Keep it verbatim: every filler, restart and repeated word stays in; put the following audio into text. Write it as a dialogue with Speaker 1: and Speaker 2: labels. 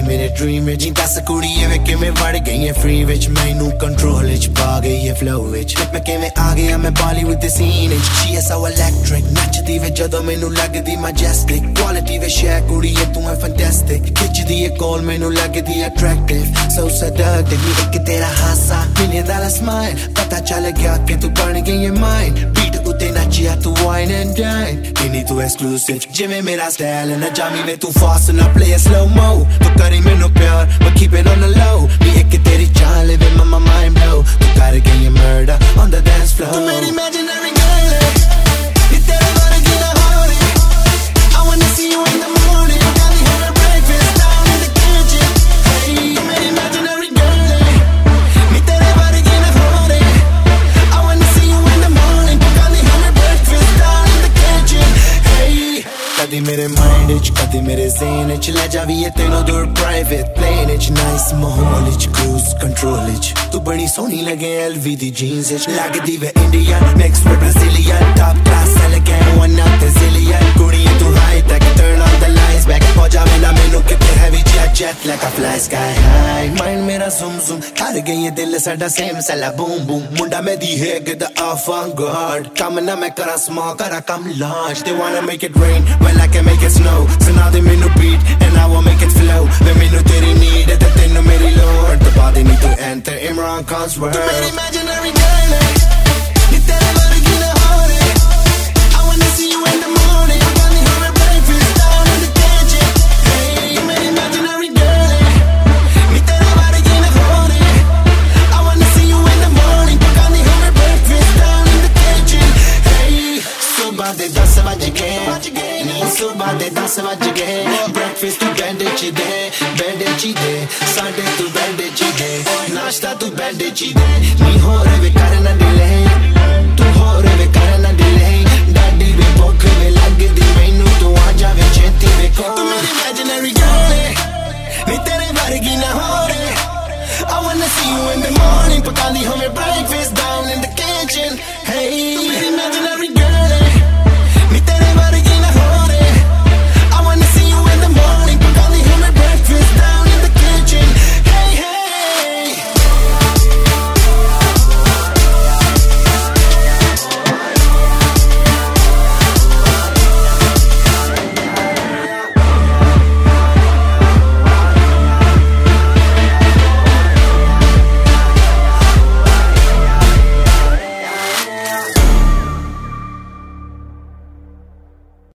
Speaker 1: मेरे dream which दस कुड़िए वे किवें वड़ गई है फ्री विच मैनू कंट्रोल विच पा गई है फ्लो विच मैं किवें आ गया मैं बॉलीवुड दी सीन विच शी इज सो इलेक्ट्रिक नचदी वे जदों मैनू लगदी मैजेस्टिक क्वालिटी वे शेयर कुड़िए तू है फैंटास्टिक खिचदी है कॉल मैनू लगदी अट्रैक्टिव सो सेडक्टिव नी एक तेरा हासा मिलियन डॉलर स्माइल पता चल गया कि तू बन गई है माइन बीट उते नचिया तू वाइन एंड डाइन इनी तू एक्सक्लूसिव जिवें मेरा स्टाइल ना जामी वे तू फास्ट ना प्ले स्लो mo तू करी मैनू प्यार but keep it on the low नी एक तेरी चाल लिविंग my mind blow तू कर गई है murder on the dance floor तू मेरी imaginary girl है नी तेरे बारे की ना हो रही I wanna see you in the morning got me having breakfast down in the kitchen hey तू मेरी imaginary girl है नी तेरे बारे की ना हो रही I wanna see you in the morning got me having breakfast down in the kitchen hey कदी मेरे माइंड विच कदी मेरे ज़हन विच ले जावी है तेनों दूर प्राइवेट प्लेन विच नाइस माहौल विच क्रूज कंट्रोल विच तू बड़ी सोहनी लगे एलवी दी जीन्स विच लगदी वे Indian mix with Brazilian top class elegant one of the zillion कुड़ी तू high tech turn on the lights back पहुंचा मेरा मेनू कितने heavy jet jet like a fly sky high mind मेरा zuम zuम कर गई है दिल साडा सेम सला बूम बूम मुंडा में दी है get the avant-garde कम ना मैं करा small करा कम large they wanna make it rain well I can make it snow so now they me no beat and I will make it flow when me no तेरी need है ते no मेरी lord the body need to enter Imran Khan's world तू मेरी imaginary girl है नी तेरे बारे की ना हो रही I wanna see you in the morning got me having breakfast down in the kitchen hey तू मेरी imaginary girl है नी तेरे बारे की ना हो रही I wanna see you in the morning got me having breakfast down in the kitchen hey सुबह दे दस बज गए सुबह दे दस बज गए ब्रेकफास्ट तू बेड च दे बेड च दे साडे तू बेड च दे नाश्ता तू बेड च दे नी हो रे वे करना डिले तू हो रे वे करना